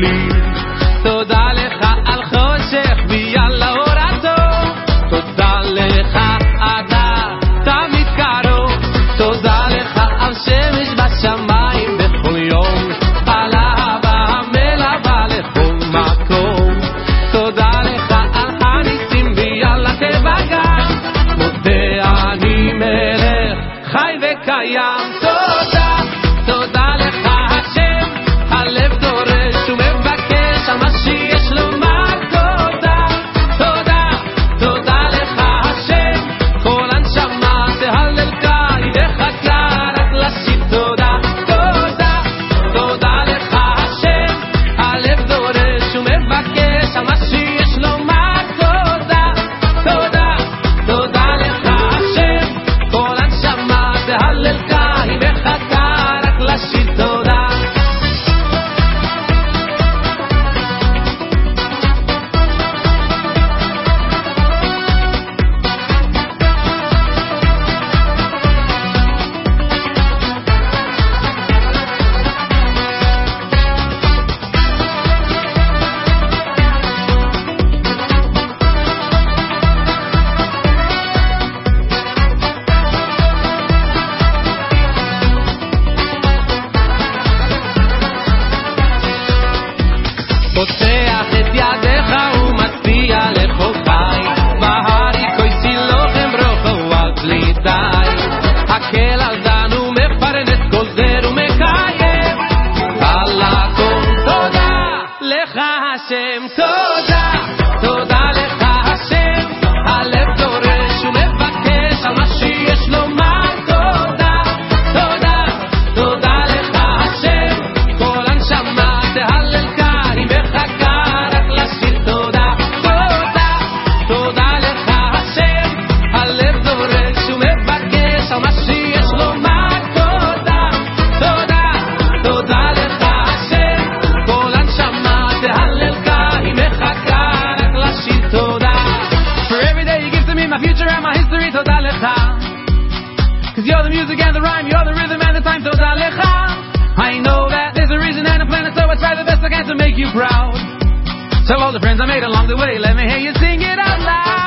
בלי. תודה לך על חושך ויאללה אור הטוב, תודה לך אתה תמיד קרוב, תודה לך על שמש בשמיים בכל יום, על אהבה המלווה לכל מקום, תודה לך על הניסים ויאללה תבגע, מודה אני מלך חי וקיים. תודה, תודה לך השם, הלב דורש ומבקש על מה שיש לומר. תודה, תודה, תודה לך השם, כל הנשמה תהלל קי וחכה רק לשיר תודה. תודה, תודה לך השם, הלב דורש ומבקש על מה שיש לומר. תודה, תודה, תודה לך השם, כל הנשמה תהלל קי וחכה רק לשיר תודה. פותח את ידיך ומצביע לכל חי, בהרי כויסי לוחם רוחו על בלי די, הקל על דן ומפרנס כל זר ומקיים, על הכל תודה לך השם. תודה, תודה לך השם, הלב דורש ומבקש על מה שיש לומר. תודה, תודה, תודה לך השם, כל הנשמה תהלל קי וחכה רק לשיר תודה. תודה, תודה לך השם, הלב דורש ומבקש על מה שיש לומר. תודה, תודה, תודה לך השם, כל הנשמה תהלל קי וחכה רק לשיר תודה. For every day you give to me my future and my history, תודה לך, cause you're the music and the rhyme, you're the rhythm and the time. תודה לך, I know that there's a reason and a plan, and so I try the best I can to make you proud. So all the friends I made along the way, let me hear you sing it out loud.